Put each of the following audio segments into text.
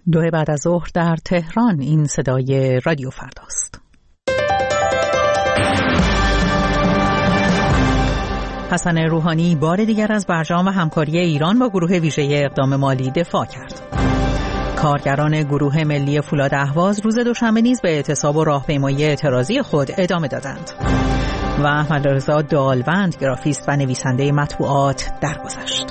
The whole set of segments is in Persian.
2 بعد از ظهر در تهران. این صدای رادیو فرداست. حسن روحانی بار دیگر از برجام و همکاری ایران با گروه ویژه اقدام مالی دفاع کرد. کارگران گروه ملی فولاد اهواز روز دوشنبه نیز به اعتصاب و راهپیمایی اعتراضی خود ادامه دادند. و احمدرضا دالوند گرافیست و نویسنده مطبوعات درگذشت.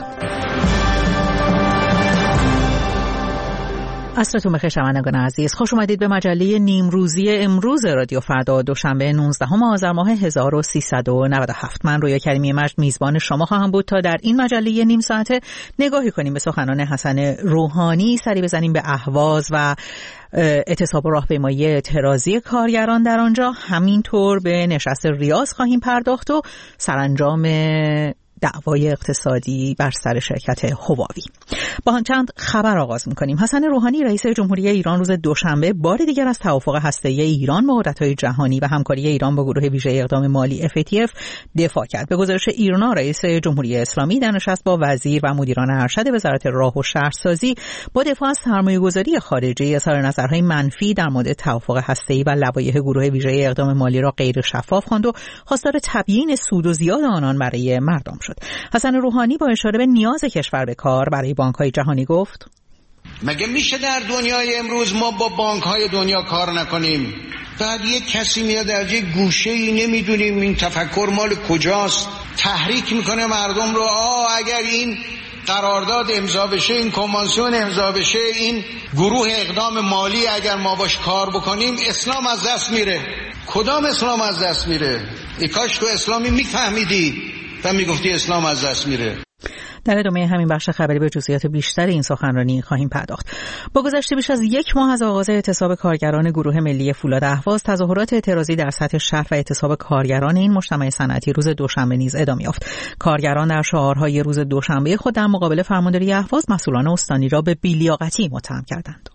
عصرتون بخیر شنوندگان عزیز، خوش اومدید به مجله نیمروزی امروز رادیو فردا، دوشنبه 19 آذر ماه 1397. من رویا کریمی مجد میزبان شما خواهم بود تا در این مجله نیم ساعته نگاهی کنیم به سخنان حسن روحانی، سری بزنیم به اهواز و اعتصاب و راهپیمایی اعتراضی کارگران در آنجا، همینطور به نشست ریاض خواهیم پرداخت و سرانجام دعوای اقتصادی بر سر شرکت هواوی. با چند خبر آغاز می‌کنیم. حسن روحانی رئیس جمهوری ایران روز دوشنبه بار دیگر از توافق هسته‌ای ایران با قدرت‌های جهانی و همکاری ایران با گروه ویژه اقدام مالی FATF دفاع کرد. به گزارش ایرنا، رئیس جمهوری اسلامی در نشست با وزیر و مدیران ارشد وزارت راه و شهرسازی با دفاع از سرمایه‌گذاری خارجی اظهار نظرهای منفی در مورد توافق هسته‌ای و لوایح گروه ویژه اقدام مالی را غیر شفاف خواند و خواستار تبیین سود و زیاد آنان برای مردم شد. حسن روحانی با اشاره به نیاز کشور به کار برای بانک‌های جهانی گفت: مگه میشه در دنیای امروز ما با بانک‌های دنیا کار نکنیم؟ بعد یک کسی میاد در یه گوشه‌ای نمیدونیم این تفکر مال کجاست، تحریک میکنه مردم رو. اگر این قرارداد امضا بشه، این کنوانسیون امضا بشه، این گروه اقدام مالی اگر ما باش کار بکنیم، اسلام از دست میره. کدام اسلام از دست میره؟ ای کاش تو اسلامی میفهمیدی و میگفتی اسلام از دست میره. در ادامه همین بخش خبری به جزئیات بیشتر این سخنرانی خواهیم پرداخت. با گذشت بیش از 1 ماه از آغاز اعتصاب کارگران گروه ملی فولاد اهواز، تظاهرات اعتراضی در سطح شهر و اعتصاب کارگران این مجتمع صنعتی روز دوشنبه نیز ادامه یافت. کارگران در شعارهای روز دوشنبه خود در مقابل فرمانداری اهواز مسئولان استانی را به بی‌لیاقتی متهم کردند.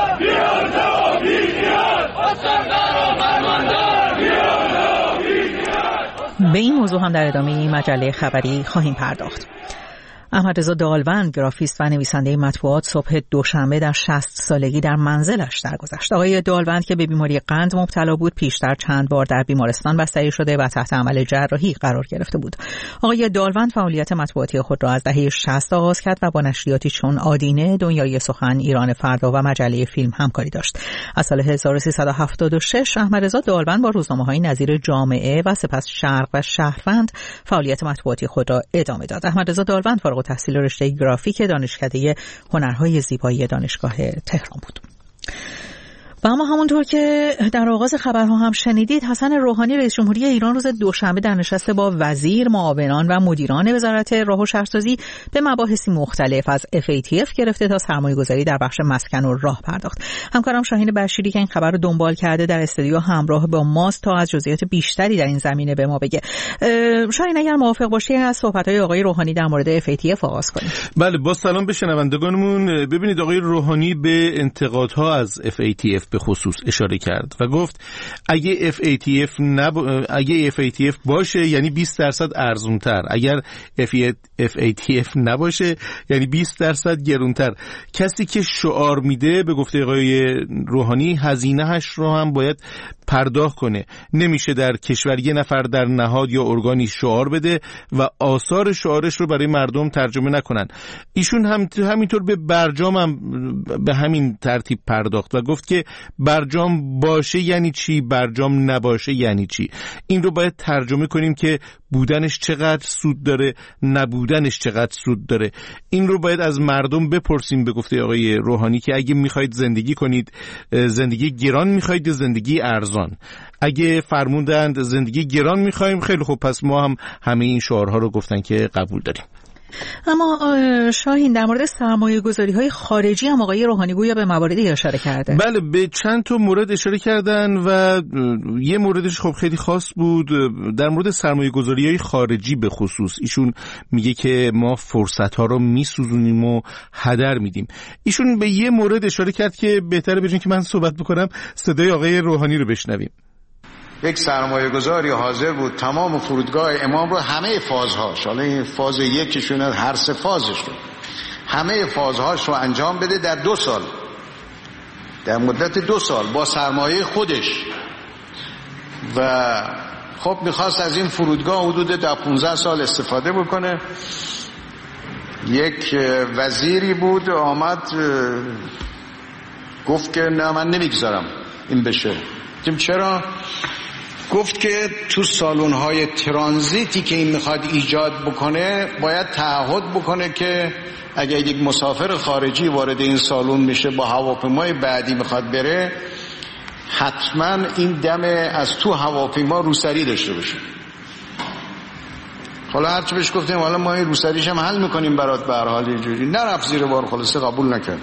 به این موضوع هم در ادامه این مجله خبری خواهیم پرداخت. احمدرضا دالوند گرافیست و نویسنده مطبوعات صبح دوشنبه در 60 سالگی در منزلش درگذشت. آقای دالوند که به بیماری قند مبتلا بود، پیشتر چند بار در بیمارستان بستری شده و تحت عمل جراحی قرار گرفته بود. آقای دالوند فعالیت مطبوعاتی خود را از دهه 60 آغاز کرد و با نشریاتی چون آدینه، دنیای سخن، ایران فردا و مجله فیلم همکاری داشت. از سال 1376 احمدرضا دالوند با روزنامه‌های نظیر جامعه و سپس شرق و شهروند فعالیت مطبوعاتی خود را ادامه داد. احمدرضا دالوند فارغ التحصیل رشته گرافیک دانشکده هنرهای زیبایی دانشگاه تهران بود. و اما همونطور که در آغاز خبرها هم شنیدید، حسن روحانی رئیس جمهوری ایران روز دوشنبه در نشست با وزیر، معاونان و مدیران وزارت راه و شهرسازی به مباحثی مختلف از FATF گرفته تا سرمایه‌گذاری در بخش مسکن و راه پرداخت. همکارم شاهین بشیری که این خبر رو دنبال کرده در استودیو همراه با ماست تا از جزئیات بیشتری در این زمینه به ما بگه. شاهین اگر موافق باشی از صحبت‌های آقای روحانی در مورد FATF آغاز کنیم. بله، با سلام به شنوندگانمون. ببینید، آقای روحانی به انتقادها از FATF به خصوص اشاره کرد و گفت اگه FATF باشه یعنی 20% ارزونتر، اگر FATF نباشه یعنی 20% گرونتر. کسی که شعار میده، به گفته آقای روحانی، هزینه‌اش رو هم باید پرداخت کنه. نمیشه در کشور یه نفر در نهاد یا ارگانی شعار بده و آثار شعارش رو برای مردم ترجمه نکنن. ایشون هم همینطور به برجام هم به همین ترتیب پرداخت و گفت که برجام باشه یعنی چی، برجام نباشه یعنی چی. این رو باید ترجمه کنیم که بودنش چقدر سود داره، نبودنش چقدر سود داره. این رو باید از مردم بپرسیم، به گفته آقای روحانی، که اگه میخواید زندگی کنید، زندگی گران میخواید یا زندگی ارزان. اگه فرمودند زندگی گران میخوایم، خیلی خوب، پس ما هم همه این شعارها رو گفتن که قبول داریم. اما شاهین، در مورد سرمایه‌گذاری‌های خارجی هم آقای روحانی گویا به مواردی اشاره کرده. بله، به چند تا مورد اشاره کردن و یه موردش خب خیلی خاص بود در مورد سرمایه‌گذاری‌های خارجی به خصوص. ایشون میگه که ما فرصت‌ها رو میسوزونیم و هدر میدیم. ایشون به یه مورد اشاره کرد که بهتره بجن که من صحبت بکنم صدای آقای روحانی رو بشنویم. یک سرمایه‌گذاری حاضر بود تمام فرودگاه امام رو، همه فازهاش، حالا این فاز یکیشون، هر 3 فازش رو، همه فازهاش رو انجام بده در 2 سال. در مدت 2 سال با سرمایه خودش و خب میخواست از این فرودگاه حدود 15 سال استفاده بکنه. یک وزیری بود آمد گفت که نه من نمیگذارم این بشه. چرا؟ گفت که تو سالن‌های ترانزیتی که این میخواد ایجاد بکنه باید تعهد بکنه که اگر یک مسافر خارجی وارد این سالن میشه با هواپیمای بعدی میخواد بره، حتما این دم از تو هواپیما روسری داشته باشه. حالا هرچی بهش گفتیم حالا ما این روسریش هم حل میکنیم برات، به هر حال اینجوری نرفت زیر بار، خلاصه قبول نکرد.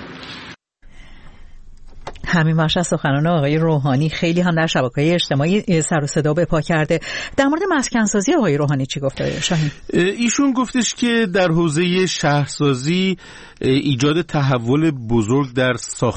همین باشه سخنان آقای روحانی خیلی هم در شبکه‌های اجتماعی سر و صدا به پا کرده. در مورد مسکنسازی آقای روحانی چی گفته شاهین؟ ایشون گفتش که در حوزه شهرسازی ایجاد تحول بزرگ در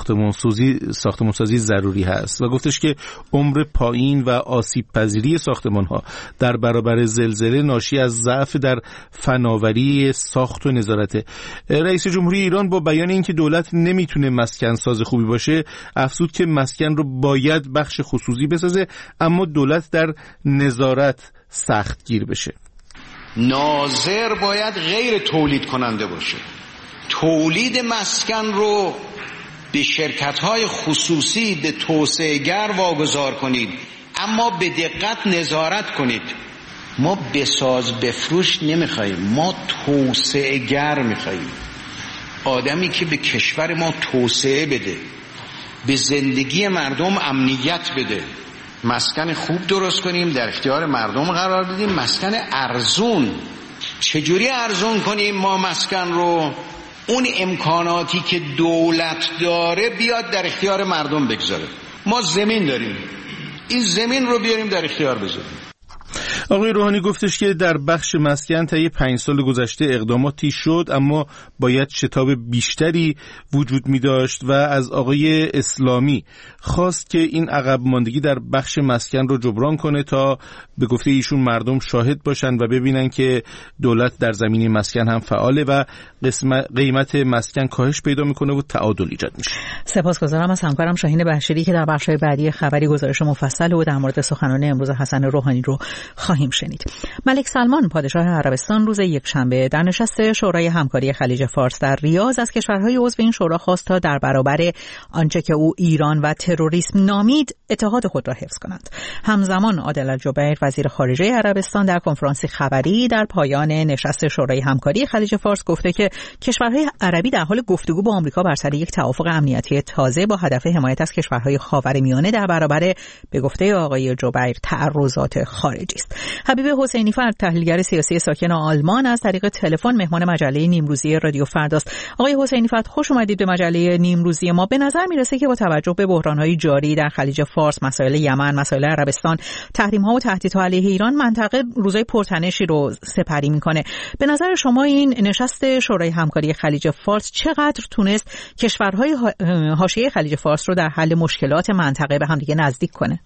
ساختمانسازی ضروری هست و گفتش که عمر پایین و آسیب پذیری ساختمان‌ها در برابر زلزله ناشی از ضعف در فناوری ساخت و نظارت. رئیس جمهوری ایران با بیان اینکه دولت نمیتونه مسکن ساز خوبی باشه افزود که مسکن رو باید بخش خصوصی بسازه، اما دولت در نظارت سخت گیر بشه. ناظر باید غیر تولید کننده باشه. تولید مسکن رو به شرکت‌های خصوصی، به توسعه‌گر واگذار کنید، اما به دقت نظارت کنید. ما بساز بفروش نمیخواییم، ما توسعه‌گر میخواییم. آدمی که به کشور ما توسعه بده، به زندگی مردم امنیت بده. مسکن خوب درست کنیم، در اختیار مردم قرار بدیم. مسکن ارزون. چجوری ارزون کنیم ما مسکن رو؟ اون امکاناتی که دولت داره بیاد در اختیار مردم بگذاره. ما زمین داریم، این زمین رو بیاریم در اختیار بذاریم. آقای روحانی گفتش که در بخش مسکن طی 5 سال گذشته اقداماتی شد، اما باید شتاب بیشتری وجود می داشت و از آقای اسلامی خواست که این عقب ماندگی در بخش مسکن رو جبران کنه تا به گفته ایشون مردم شاهد باشن و ببینن که دولت در زمینه مسکن هم فعاله و قیمت مسکن کاهش پیدا میکنه و تعادل ایجاد میشه. سپاسگزارم از همکارم شاهین بهشتی که در بخش‌های بعدی خبری گزارش مفصل و در مورد سخنان امروز حسن روحانی رو خواهیم شنید. ملک سلمان پادشاه عربستان روز یکشنبه در نشست شورای همکاری خلیج فارس در ریاض از کشورهای عضو این شورا خواست تا در برابر آنچه که او ایران و تروریسم نامید اتحاد خود را حفظ کنند. همزمان عادل الجبیر وزیر خارجه عربستان در کنفرانسی خبری در پایان نشست شورای همکاری خلیج فارس گفته که کشورهای عربی در حال گفتگو با آمریکا بر سر یک توافق امنیتی تازه با هدف حمایت از کشورهای خاورمیانه در برابر به گفته آقای جبیر تعرضات خارجی است. حبیب حسینی فرد تحلیلگر سیاسی ساکن آلمان از طریق تلفن مهمان مجله نیمروزی رادیو فرداست. آقای حسینی فرد خوش اومدید به مجله نیمروزی ما. به نظر میرسه که با توجه به بحران‌های جاری در خلیج فارس، مسائل یمن، مسائل عربستان، تحریم‌ها و تهدیدها علیه ایران، منطقه روزای پرتنشی رو سپری میکنه. به نظر شما این نشست شورای همکاری خلیج فارس چقدر تونست کشورهای حاشیه خلیج فارس رو در حل مشکلات منطقه به هم دیگه نزدیک کنه؟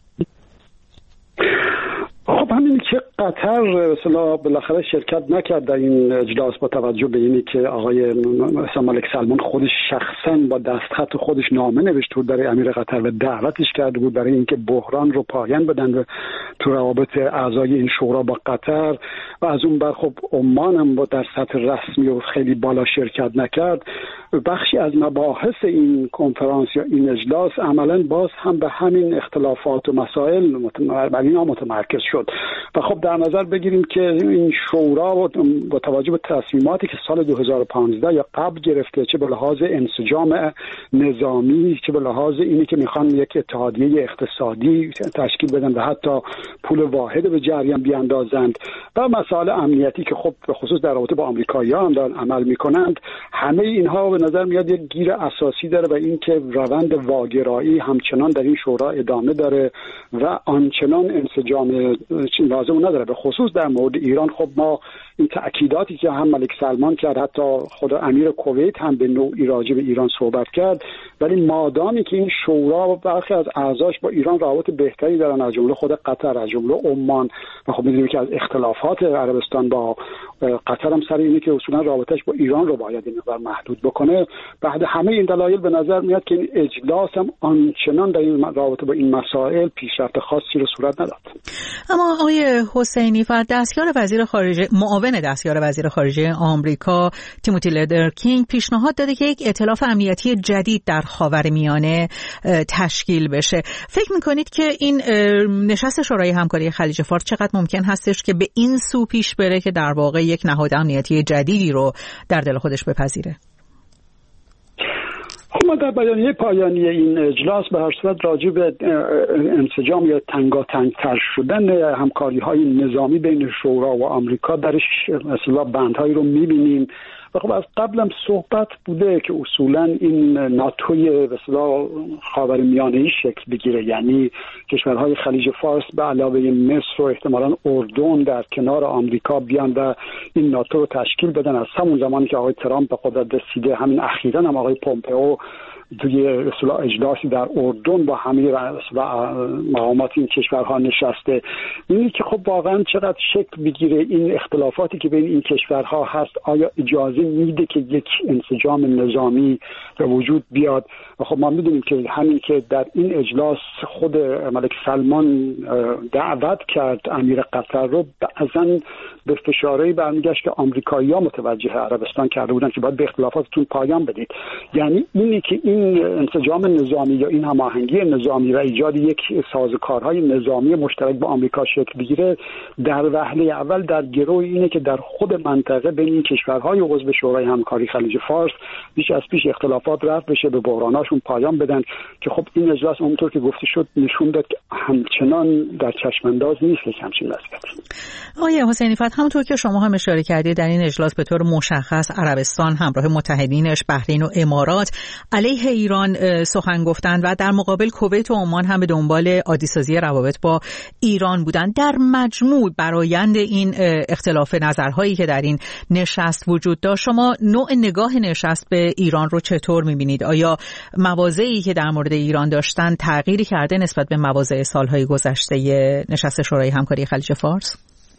خب همین که قطر مثلا بالاخره شرکت نکرد در این اجلاس با توجه به اینی که آقای ملک سلمان خودش شخصا با دستخط خودش نامه نوشته بود برای امیر قطر و دعوتش کرده بود برای اینکه بحران رو پایان بدن و تو روابط اعضای این شورا با قطر و از اون بر خب عمان هم با در سطح رسمی و خیلی بالا شرکت نکرد. بخشی از مباحث این کنفرانس یا این اجلاس عملاً باز هم به همین اختلافات و مسائل بر اینا متمرکز شد و خب در نظر بگیریم که این شورا با توجه به تصمیماتی که سال 2015 یا قبل گرفته، چه به لحاظ انسجام نظامی، چه به لحاظ اینی که میخوان یک اتحادیه اقتصادی تشکیل بدن و حتی پول واحد به جریان بیاندازند و مسائل امنیتی که خب به خصوص در رابطه با آمریکایی‌ها هم دارن عمل میکنند، همه اینها به نظر میاد یک گیر اساسی داره و این که روند واگرایی همچنان در این شورا ادامه داره و آنچنان انسجام لازم نداره. به خصوص در مورد ایران خب ما این تأکیداتی که هم ملک سلمان کرد، حتی خود امیر کویت هم به نوعی راجع به ایران صحبت کرد، ولی مادامی که این شورا و برخی از اعضاش با ایران روابط بهتری دارن، از جمله خود قطر، از جمله عمان، و خب می‌دونیم که از اختلافات عربستان با قطر هم سر اینه که اصولا رابطش با ایران رو باید این مقدار محدود بکنه. بعد همه این دلایل به نظر میاد که این اجلاس هم آنچنان در این رابطه با این مسائل پیشرفت خاصی رو صورت نداد. اما آقای حسینی فرد، دستیار وزیر خارجه، معاون دستیار وزیر خارجه آمریکا تیموتی لیدرکینگ پیشنهاد داده که یک ائتلاف امنیتی جدید در خاورمیانه تشکیل بشه. فکر میکنید که این نشست شورای همکاری خلیج فارس چقدر ممکن هستش که به این سو پیش بره که در واقع یک نهاد امنیتی جدیدی رو در دل خودش بپذیره؟ ما در بیانیه پایانی این اجلاس به هر صورت راجع به انسجام یا تنگاتنگ‌تر شدن همکاری‌های نظامی بین شورا و آمریکا درش مثلا بندهایی رو می‌بینیم و خب از قبلم صحبت بوده که اصولا این ناتوی مثلا خاورمیانه‌ای شکل بگیره، یعنی کشورهای خلیج فارس به علاوه مصر و احتمالاً اردن در کنار آمریکا بیان و این ناتو رو تشکیل بدن. از همون زمانی که آقای ترامپ به قدرت رسیده، همین اخیراً هم آقای پومپئو توی اصلا اجلاسی در اردن با همه مقامات این کشورها نشسته. اینی که خب واقعا چقدر شکل بگیره این اختلافاتی که بین این کشورها هست، آیا اجازه میده که یک انسجام نظامی به وجود بیاد؟ و خب ما میدونیم که همین که در این اجلاس خود ملک سلمان دعوت کرد امیر قطر رو، بعضن به فشارهایی برمیگشت که آمریکایی‌ها متوجه عربستان کرده بودن که باید به اختلافاتتون پایان بدید. یعنی اینی که این انسجام نظامی یا این هماهنگی نظامی و ایجاد یک سازوکارهای نظامی مشترک با آمریکا شکل بگیره، در وهله اول در گروه اینه که در خود منطقه بین این کشورهای عضو شورای همکاری خلیج فارس بیش از پیش اختلافات رفع بشه، به بحراناشون پایان بدن، که خب این اجلاس اونطور که گفته شد نشون داد که همچنان در چشمانداز نیست که همچین وضعیتی. آقای حسینی فت، همونطور که شما هم اشاره کردید در این اجلاس به طور مشخص عربستان همراه متحدینش بحرین و امارات علیه ایران سخن گفتند و در مقابل کویت و عمان هم به دنبال عادی‌سازی روابط با ایران بودند. در مجموع برآیند این اختلاف نظرهایی که در این نشست وجود داشت، شما نوع نگاه نشست به ایران رو چطور می‌بینید؟ آیا مواضعی که در مورد ایران داشتن تغییری کرده نسبت به مواضع سالهای گذشته نشست شورای همکاری خلیج فارس؟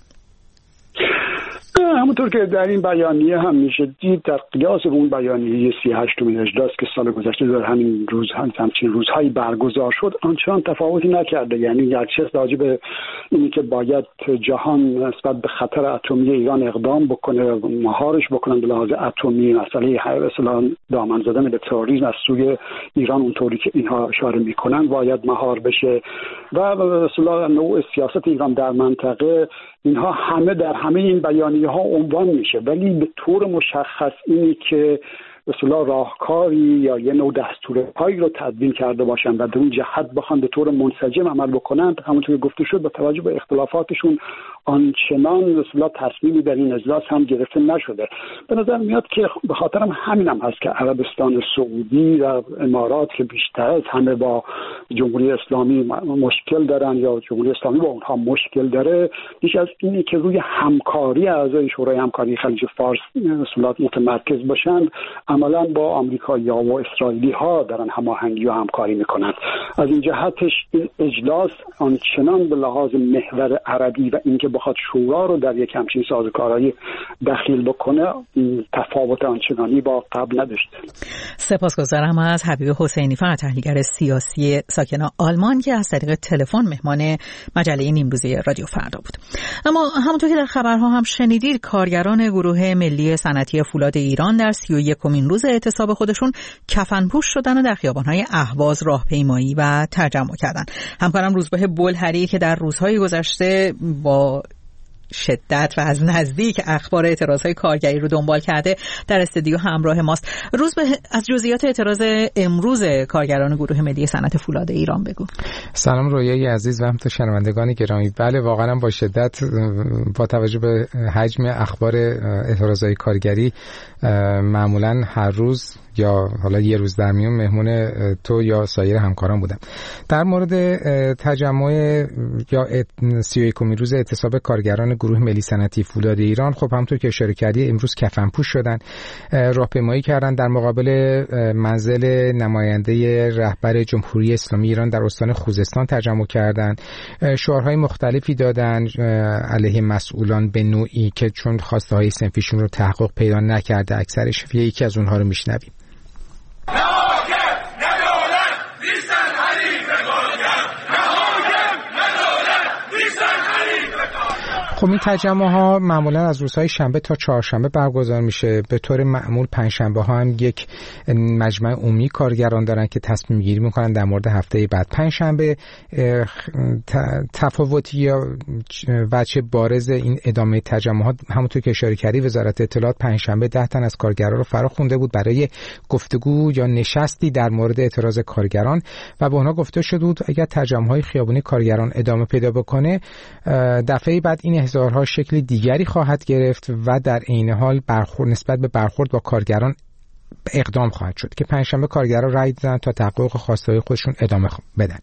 همونطور که در این بیانیه هم میشه دید، در قیاس اون بیانیه 38 اجلاس که سال گذشته در همین روز همچین روزهایی برگزار شد آنچنان تفاوتی نکرده. یعنی گرچه راجع به اینی که باید جهان نسبت به خطر اتمی ایران اقدام بکنه، مهارش بکنن به لحاظ اتمی، مسئله اصلا دامن زدن به تروریسم از سوی ایران اونطوری که اینها اشاره میکنن باید مهار بشه، و اصلا نوع سیاست ایران در منطقه، اینها همه در همه این بیانیه ها عنوان میشه، ولی به طور مشخص اینی که اصلا راهکاری یا یه نوع دستور پایی رو تدوین کرده باشن و در اون جهت بخوان به طور منسجم عمل بکنن، همونطور که گفته شد با توجه به اختلافاتشون آنچنان اصلا تصمیمی در این اجلاس هم گرفته نشده. به نظر میاد که به خاطر همین هم هست که عربستان سعودی و امارات که بیشتر از همه با جمهوری اسلامی مشکل دارن یا جمهوری اسلامی با اونها مشکل داره، بیش از اینی که روی همکاری اعضای شورای همکاری خلیج فارس اصلا متمرکز باشند، عملا با آمریکایی‌ها و اسرائیلی‌ها دارن هماهنگی و همکاری میکنند. از این جهتش این اجلاس آنچنان به لحاظ محور عربی و اینکه بخواد شورا رو در یک همچین سازوکارهایی دخیل بکنه تفاوت آنچنانی با قبل نداشته. سپاسگزارم از حبیب حسینی فر، تحلیلگر سیاسی ساکن آلمان که از طریق تلفن مهمان مجله نیمروزی رادیو فردا بود. اما همونطور که در خبرها هم شنیدید، کارگران گروه ملی صنعتی فولاد ایران در 31مین روز اعتصاب خودشون کفنپوش شدن و در خیابان‌های اهواز راهپیمایی و تجمع کردن. همکارم روزبه بلهری که در روزهای گذشته با شدت و از نزدیک اخبار اعتراضهای کارگری رو دنبال کرده در استودیو همراه ماست. روزبه، از جزئیات اعتراض امروز کارگران گروه ملی صنعت فولاد ایران بگو. سلام رویای عزیز و همچنین شنوندگان گرامی. بله، واقعا با شدت با توجه به حجم اخبار اعتراضهای کارگری معمولا هر روز یا حالا یه روز در میون مهمون تو یا سایر همکاران بودم. در مورد تجمع یا 31مین روز اعتصاب کارگران گروه ملی صنعتی فولاد ایران، خب همونطور که اشاره کردی امروز کفنپوش شدن، راهپیمایی کردن در مقابل منزل نماینده رهبر جمهوری اسلامی ایران در استان خوزستان تجمع کردن، شعارهای مختلفی دادن علیه مسئولان به نوعی که چون خواسته های صنفیشون رو تحقق پیدا نکرده اکثرش. یکی از اونها رو میشنویم. خب این تجمع ها معمولا از روزهای شنبه تا چهارشنبه برگزار میشه. به طور معمول پنجشنبه ها هم یک مجمع عمومی کارگران دارن که تصمیم گیری میکنن در مورد هفته بعد. پنجشنبه تفاوتی یا وجه بارز این ادامه تجمع ها همونطور که اشاره کردی، وزارت اطلاعات پنجشنبه 10 تن از کارگران رو فرا خوانده بود برای گفتگو یا نشستی در مورد اعتراض کارگران و به اونها گفته شده بود اگر تجمع های خیابانی کارگران ادامه پیدا بکنه دفعه بعد این احضارها شکل دیگری خواهد گرفت و در عین حال نسبت به برخورد با کارگران اقدام خواهد شد که پنجشنبه کارگران رای دادن تا تحقق خواسته‌های خودشون ادامه بدن.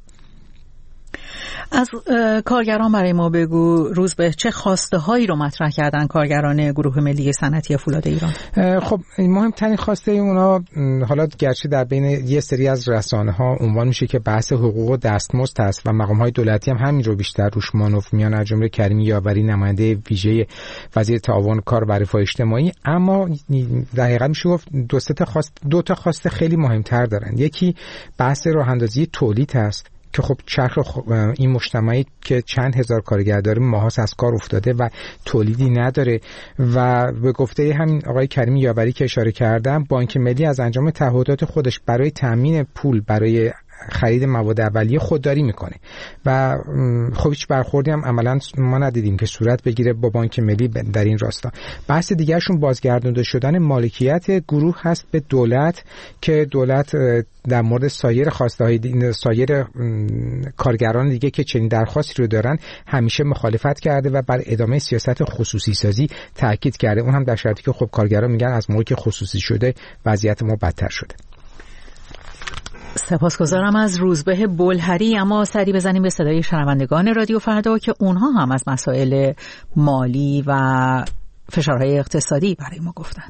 از کارگران برای ما بگو روزبه، چه خواسته هایی رو مطرح کردن کارگران گروه ملی صنعتی فولاد ایران؟ خب مهمترین خواسته اونا، حالا گرچه در بین یه سری از رسانه ها عنوان میشه که بحث حقوق و دستمزد هست و مقام های دولتی هم همین رو بیشتر روش مانور میان، از جمله کریمی یاوری نماینده ویژه وزیر تعاون کار و رفاه اجتماعی. اما دقیقاً میشه گفت دو تا خواسته خیلی مهمتر دارن. یکی بحث راه اندازی تولید هست که خب چرخ این مجتمعی که چند هزار کارگر داره ماهاست از کار افتاده و تولیدی نداره و به گفته همین آقای کریمی یاوری که اشاره کردم، بانک ملی از انجام تعهدات خودش برای تامین پول برای خرید مواد اولیه خودداری میکنه و خب هیچ برخوردی هم عملا ما ندیدیم که صورت بگیره با بانک ملی در این راستا. بحث دیگرشون بازگردانده شدن مالکیت گروه هست به دولت که دولت در مورد سایر خواسته‌های سایر کارگران دیگه که چنین درخواستی رو دارن همیشه مخالفت کرده و بر ادامه سیاست خصوصی سازی تاکید کرده. اون هم در شرایطی که خب کارگران میگن از موقعی که خصوصی شده وضعیت ما بدتر شده. سپاسگزارم از روزبه بلهری. اما سری بزنیم به صدای شنوندگان رادیو فردا که اونها هم از مسائل مالی و فشارهای اقتصادی برای ما گفتن.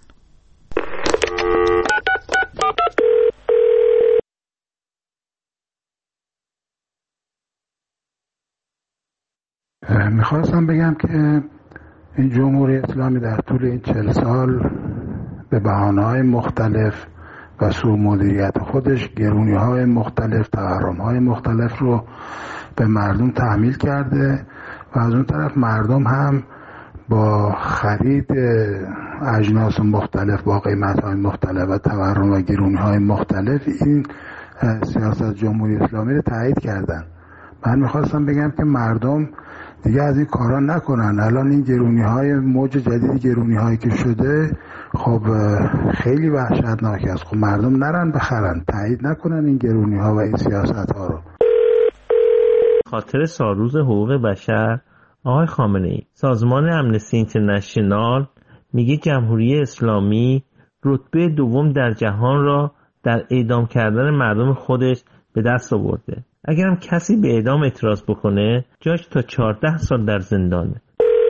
میخواستم بگم که این جمهوری اسلامی در طول این 40 سال به بهانه‌های مختلف و سوء مدیریت خودش گرونی‌های مختلف، تورم‌های مختلف رو به مردم تحمیل کرده و از اون طرف مردم هم با خرید اجناس مختلف با قیمت‌های مختلف و تورم و گرونی‌های مختلف این سیاست جمهوری اسلامی رو تایید کردن. من میخواستم بگم که مردم دیگه از این کارا نکنن. الان این گرونی‌های موج جدید گرونی‌هایی که شده خب خیلی وحشتناک است. خب مردم نرن بخرن، تایید نکنن این گرونی‌ها و این سیاست‌ها رو. خاطر سالروز حقوق بشر آقای خامنه‌ای، سازمان امنستی اینترنشنال میگه جمهوری اسلامی رتبه دوم در جهان را در اعدام کردن مردم خودش به دست آورده. اگرم کسی به اعدام اعتراض بکنه جاش تا 14 سال در زندانه.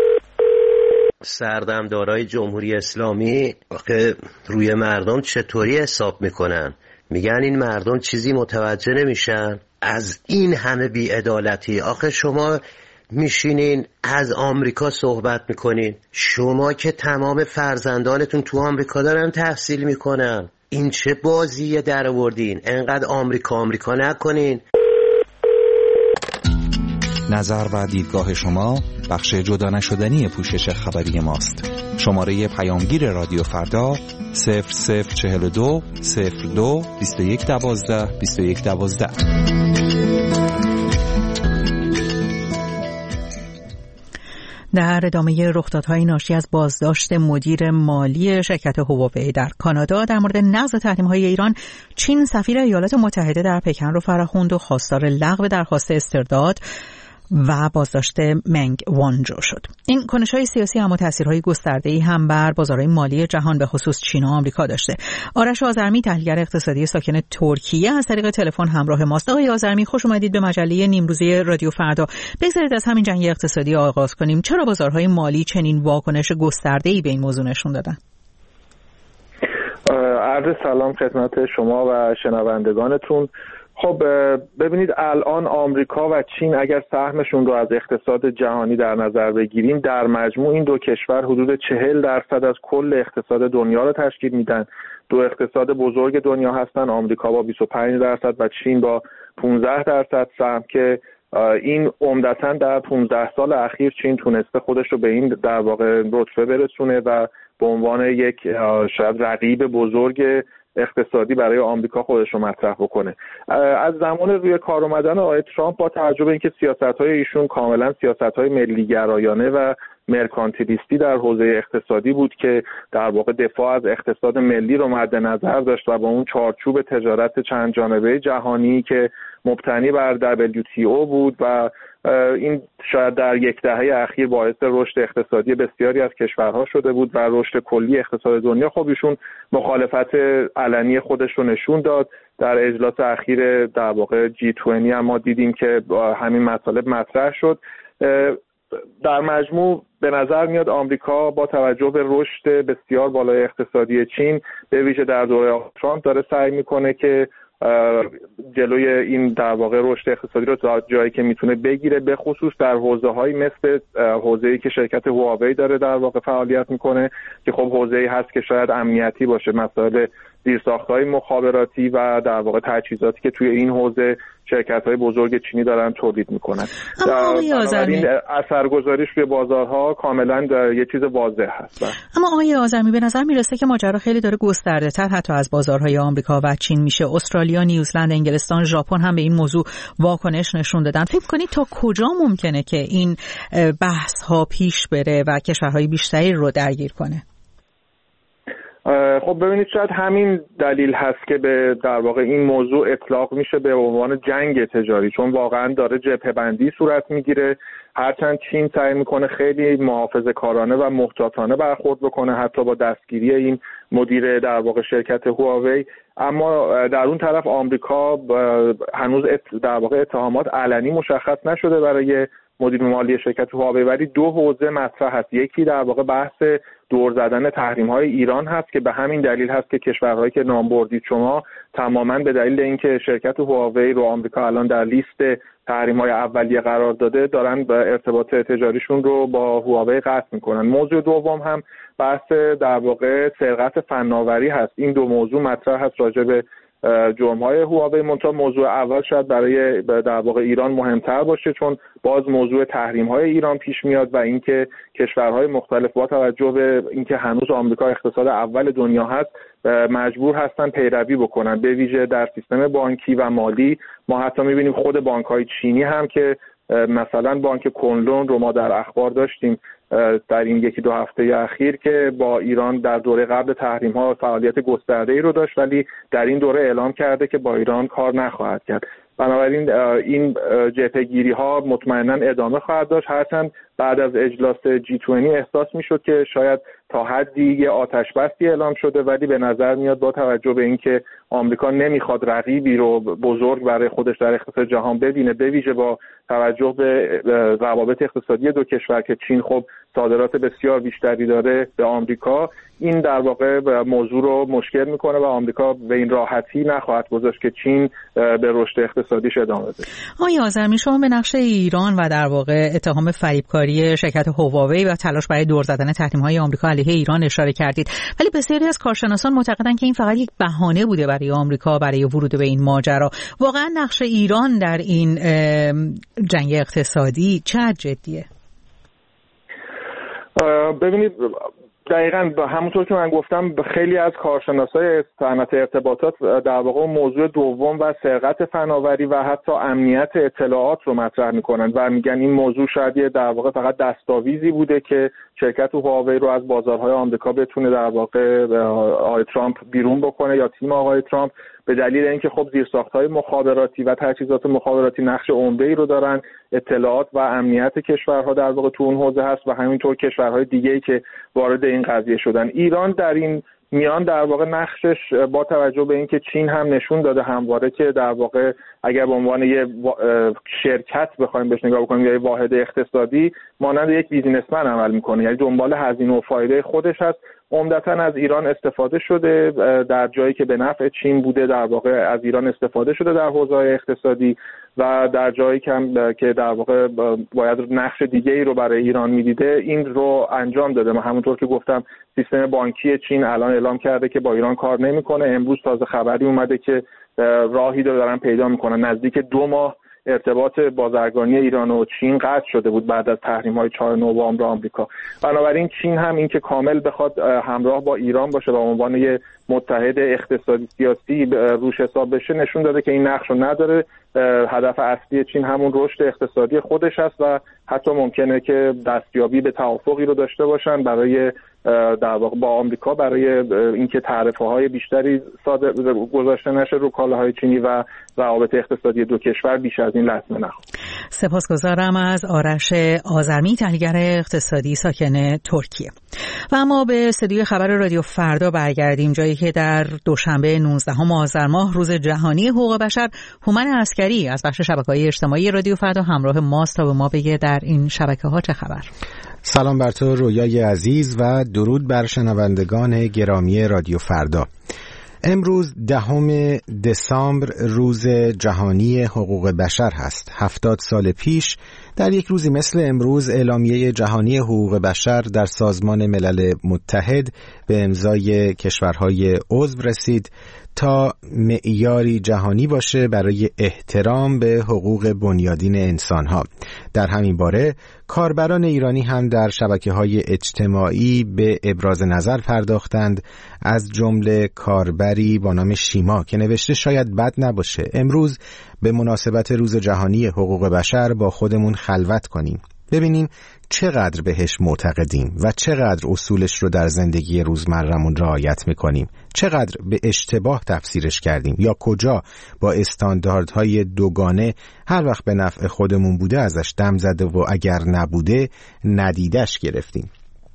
سردمدارای جمهوری اسلامی آخه روی مردم چطوری حساب میکنن؟ میگن این مردم چیزی متوجه نمیشن از این همه بی‌عدالتی. آخه شما میشینین از آمریکا صحبت میکنین، شما که تمام فرزندانتون تو آمریکا دارن تحصیل میکنن. این چه بازیه در آوردین؟ انقدر آمریکا نکنین. نظر و دیدگاه شما بخش جدا نشدنی پوشش خبری ماست. شماره پیامگیر رادیو فردا 0042 02 2112 2112. در ادامه رخدادهای ناشی از بازداشت مدیر مالی شرکت هواوی در کانادا در مورد نقض تحریم‌های ایران، چین سفیر ایالات متحده در پکن رو فراخواند و خواستار لغو درخواست استرداد و بازداشت منگ وانجو شد. این کنش‌های سیاسی اما تاثیرهای گسترده‌ای هم بر بازارهای مالی جهان به خصوص چین و آمریکا داشته. آرش آذرمی تحلیلگر اقتصادی ساکن ترکیه از طریق تلفن همراه ماست. آقای آذرمی خوش اومدید به مجله نیمروزی رادیو فردا. بگذارید از همین جنگ اقتصادی آغاز کنیم. چرا بازارهای مالی چنین واکنش گسترده‌ای به این موضوع نشون دادن؟ عرض سلام خدمت شما و شنوندگانتون. خب ببینید الان آمریکا و چین اگر سهمشون رو از اقتصاد جهانی در نظر بگیریم، در مجموع این دو کشور حدود 40% از کل اقتصاد دنیا رو تشکیل میدن. دو اقتصاد بزرگ دنیا هستن، آمریکا با 25% و چین با 15% سهم، که این عمدتاً در 15 سال اخیر چین تونسته خودش رو به این در واقع رتبه برسونه و به عنوان یک شاید رقیب بزرگ اقتصادی برای آمریکا خودش رو مطرح بکنه. از زمان روی کار اومدن آقای ترامپ با توجه به اینکه سیاست‌های ایشون کاملا سیاست‌های ملی‌گرایانه و مرکانتیلیستی در حوزه اقتصادی بود که در واقع دفاع از اقتصاد ملی رو مد نظر داشت و با اون چارچوب تجارت چند جانبه جهانی که مبتنی بر WTO بود و این شاید در یک دهه اخیر باعث رشد اقتصادی بسیاری از کشورها شده بود و رشد کلی اقتصاد دنیا. خب ایشون مخالفت علنی خودش رو نشون داد. در اجلاس اخیر در واقع G20 هم ما دیدیم که همین مطالب مطرح شد. در مجموع به نظر میاد آمریکا با توجه به رشد بسیار بالای اقتصادی چین به ویژه در دوره ترامپ داره سعی میکنه که جلوی این در واقع رشد اقتصادی رو تا جایی که میتونه بگیره، به خصوص در حوزه‌هایی مثل حوزه‌ای که شرکت هواوی داره در واقع فعالیت میکنه که خب حوزه‌ای هست که شاید امنیتی باشه، مسائل زیرساخت‌های مخابراتی و در واقع تجهیزاتی که توی این حوزه شرکت‌های بزرگ چینی دارن تولید میکنن. این اثرگذاریش روی بازارها کاملا یه چیز واضح هست. اما آقای آذرمی به نظر میرسه که ماجرا خیلی داره گسترده‌تر حتی از بازارهای آمریکا و چین میشه. استرالیا، نیوزلند، انگلستان، ژاپن هم به این موضوع واکنش نشون دادن. فکر کنید تا کجا ممکنه که این بحث‌ها پیش بره و کشورهای بیشتری رو درگیر کنه؟ خب ببینید شاید همین دلیل هست که به در واقع این موضوع اطلاق میشه به عنوان جنگ تجاری، چون واقعا داره جبهه‌بندی صورت میگیره. هرچند چین سعی میکنه خیلی محافظه‌کارانه و محتاطانه برخورد بکنه حتی با دستگیری این مدیر در واقع شرکت هواوی، اما در اون طرف آمریکا هنوز در واقع اتهامات علنی مشخص نشده برای مدیر مالی شرکت هواوی، ولی دو حوزه مطرح هست. یکی در واقع بحث دور زدن تحریم‌های ایران هست که به همین دلیل هست که کشورهایی که نام بردید شما تماماً به دلیل اینکه شرکت هواوی رو آمریکا الان در لیست تحریم‌های اولیه قرار داده دارن به ارتباط تجاریشون رو با هواوی قطع می‌کنن. موضوع دوم هم بحث در واقع سرقت فناوری هست. این دو موضوع مطرح هست راجع به جرم‌های هواوی. منتها موضوع اول شاید برای در واقع ایران مهمتر باشه، چون باز موضوع تحریم‌های ایران پیش میاد و اینکه کشورهای مختلف با توجه به اینکه هنوز آمریکا اقتصاد اول دنیا هست مجبور هستن پیروی بکنن، به ویژه در سیستم بانکی و مالی. ما حتی می‌بینیم خود بانک‌های چینی هم که مثلا بانک کنلون رو ما در اخبار داشتیم در این یکی دو هفته اخیر که با ایران در دوره قبل تحریم ها فعالیت گسترده‌ای رو داشت، ولی در این دوره اعلام کرده که با ایران کار نخواهد کرد. بنابراین این جبهه‌گیری ها مطمئنا ادامه خواهد داشت، هرچند بعد از اجلاس G20 احساس میشد که شاید تا حدی یه آتش بستی اعلام شده، ولی به نظر میاد با توجه به اینکه آمریکا نمیخواد رقیبی رو بزرگ برای خودش در اقتصاد جهان ببینه، به ویژه با توجه به روابط اقتصادی دو کشور که چین خب صادرات بسیار بیشتری داره به آمریکا، این در واقع موضوع رو مشکل میکنه و آمریکا به این راحتی نخواهد گذاشت که چین به رشد اقتصادیش ادامه بده. آقای آذرمی، شما به نقش ایران و در واقع اتهام فریبکاری شرکت هواوی و تلاش برای دور زدن تحریم‌های آمریکا علیه ایران اشاره کردید، ولی بسیاری از کارشناسان معتقدند که این فقط یک بهانه بوده برای آمریکا برای ورود به این ماجرا. واقعا نقش ایران در این جنگ اقتصادی چقدر جدیه؟ ببینید دقیقاً همونطور که من گفتم خیلی از کارشناسای صنعت ارتباطات در واقع موضوع دوم و سرقت فناوری و حتی امنیت اطلاعات رو مطرح میکنن و میگن این موضوع شاید در واقع فقط دستاویزی بوده که شرکت هواوی رو از بازارهای آمریکا بتونه در واقع آقای ترامپ بیرون بکنه یا تیم آقای ترامپ به دلیل اینکه خب زیرساخت‌های مخابراتی و تجهیزات مخابراتی نقش عمده‌ای رو دارن، اطلاعات و امنیت کشورها در واقع تو اون حوزه هست و همینطور کشورهای دیگه‌ای که وارد این قضیه شدن. ایران در این میان در واقع نقشش با توجه به اینکه چین هم نشون داده همواره که در واقع اگر به عنوان یه شرکت بخوایم بهش نگاه بکنیم یا یه واحد اقتصادی مانند یک بیزینسمن عمل میکنه، یعنی دنبال هزینه و فایده خودش هست، عمدتاً از ایران استفاده شده، در جایی که به نفع چین بوده در واقع از ایران استفاده شده در حوزه اقتصادی و در جایی که در واقع باید نقش دیگه‌ای رو برای ایران میدیده این رو انجام داده. من همونطور که گفتم سیستم بانکی چین الان اعلام کرده که با ایران کار نمیکنه. امروز تازه خبری اومده که راهی رو دارن پیدا میکنن. نزدیک 2 ماه ارتباط بازرگانی ایران و چین قطع شده بود بعد از تحریم‌های 4 نوامبر آمریکا. بنابراین چین هم این که کامل بخواد همراه با ایران باشه و به عنوان یه متحد اقتصادی سیاسی روش حساب بشه نشون داده که این نقش رو نداره. هدف اصلی چین همون رشد اقتصادی خودش است و حتی ممکنه که دستیابی به توافقی رو داشته باشن برای در واقع با آمریکا برای اینکه تعرفه‌های بیشتری گذاشته نشه رو کالاهای چینی و روابط اقتصادی دو کشور بیش از این لطمه نخوره. سپاسگزارم از آرش آذرمی، تحلیلگر اقتصادی ساکن ترکیه. و اما به استودیوی خبر رادیو فردا برگردیم، جایی که در دوشنبه 19 آذر ماه روز جهانی حقوق بشر، هومن عسکری از بخش شبکه‌های اجتماعی رادیو فردا همراه ماست تا به ما بگه در این شبکه‌ها چه خبر. سلام بر تو رویای عزیز و درود بر شنوندگان گرامی رادیو فردا. امروز 10 دسامبر روز جهانی حقوق بشر هست. 70 سال پیش در یک روزی مثل امروز اعلامیه جهانی حقوق بشر در سازمان ملل متحد به امضای کشورهای عضو رسید تا معیاری جهانی باشه برای احترام به حقوق بنیادین انسانها. در همین باره کاربران ایرانی هم در شبکه‌های اجتماعی به ابراز نظر پرداختند، از جمله کاربری با نام شیما که نوشته شاید بد نباشه امروز به مناسبت روز جهانی حقوق بشر با خودمون خلوت کنیم، ببینیم چقدر بهش معتقدیم و چقدر اصولش رو در زندگی روزمرمون رعایت میکنیم، چقدر به اشتباه تفسیرش کردیم یا کجا با استانداردهای دوگانه هر وقت به نفع خودمون بوده ازش دم زده و اگر نبوده ندیدش گرفتیم.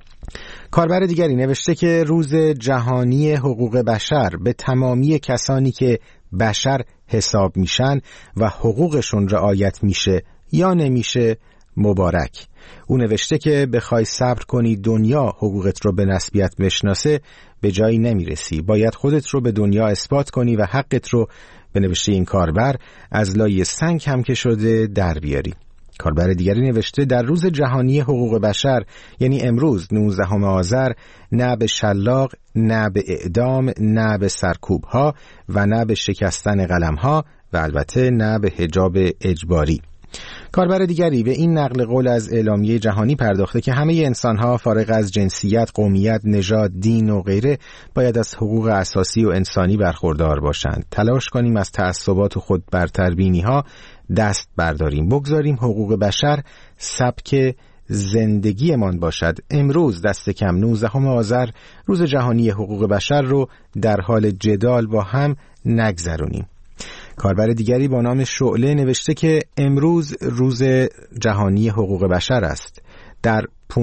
کاربر دیگری نوشته که روز جهانی حقوق بشر به تمامی کسانی که بشر حساب میشن و حقوقشون رعایت میشه یا نمیشه مبارک. او نوشته که بخوای صبر کنی دنیا حقوقت رو به نسبیت بشناسه به جایی نمیرسی، باید خودت رو به دنیا اثبات کنی و حقت رو به نوشته این کاربر از لای سنگ هم که شده در بیاری. کاربر دیگری نوشته در روز جهانی حقوق بشر یعنی امروز 19 آذر نه به شلاق، نه به اعدام، نه به سرکوب ها و نه به شکستن قلم ها و البته نه به حجاب اجباری. کاربر دیگری به این نقل قول از اعلامیه جهانی پرداخته که همه انسان‌ها فارغ از جنسیت، قومیت، نژاد، دین و غیره باید از حقوق اساسی و انسانی برخوردار باشند. تلاش کنیم از تعصبات و خود برتربینی‌ها دست برداریم، بگذاریم حقوق بشر سبک زندگیمان باشد. امروز دست کم 19 آذر روز جهانی حقوق بشر رو در حال جدال با هم نگذرونیم. کاربر دیگری با نام شعله نوشته که امروز روز جهانی حقوق بشر است. در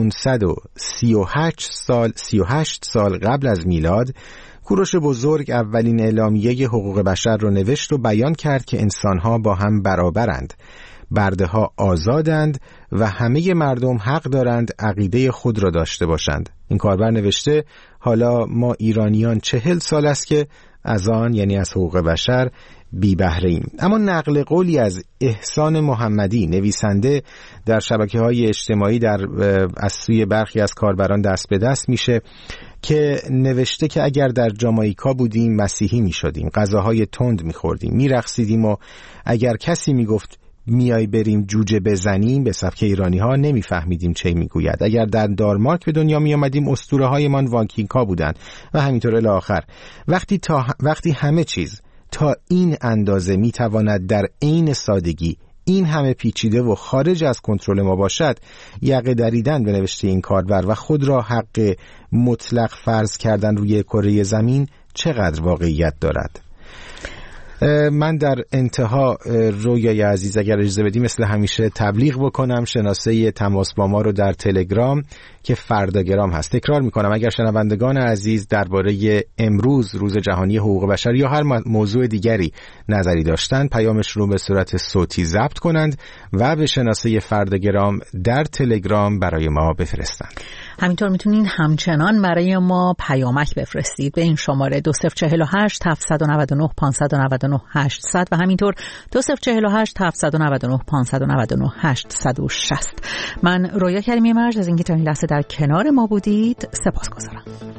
538 سال قبل از میلاد کوروش بزرگ اولین اعلامیه حقوق بشر رو نوشت و بیان کرد که انسانها با هم برابرند، برده‌ها آزادند و همه مردم حق دارند عقیده خود را داشته باشند. این کاربر نوشته حالا ما ایرانیان 40 سال است که از آن یعنی از حقوق بشر بی بهره ایم. اما نقل قولی از احسان محمدی نویسنده در شبکه‌های اجتماعی از سوی برخی از کاربران دست به دست میشه که نوشته که اگر در جامائیکا بودیم مسیحی میشدیم، غذاهای تند میخوردیم، میرقصیدیم و اگر کسی میگفت میای بریم جوجه بزنیم به سبک ایرانی ها نمیفهمیدیم چه میگوید. اگر در دانمارک به دنیا می آمدیم اسطوره هایمان وانکینگ‌ها بودند و همینطور الی آخر. وقتی همه چیز تا این اندازه می تواند در عین سادگی این همه پیچیده و خارج از کنترل ما باشد، یقه دریدن به نوشته این کاربر و خود را حق مطلق فرض کردن روی کره زمین چقدر واقعیت دارد؟ من در انتها رویای عزیز اگر اجازه بدی مثل همیشه تبلیغ بکنم شناسه تماس با ما رو در تلگرام که فرداگرام هست. تکرار میکنم اگر شنوندگان عزیز درباره امروز روز جهانی حقوق بشر یا هر موضوع دیگری نظری داشتن پیامش رو به صورت صوتی ضبط کنند و به شناسه فرداگرام در تلگرام برای ما بفرستند. همینطور میتونین همچنان برای ما پیامک بفرستید به این شماره 2048 799 599 800 و همینطور 2048 799 599 860. من رویا کریمی مرج از اینکه تا این لحظه در کنار ما بودید سپاسگزارم.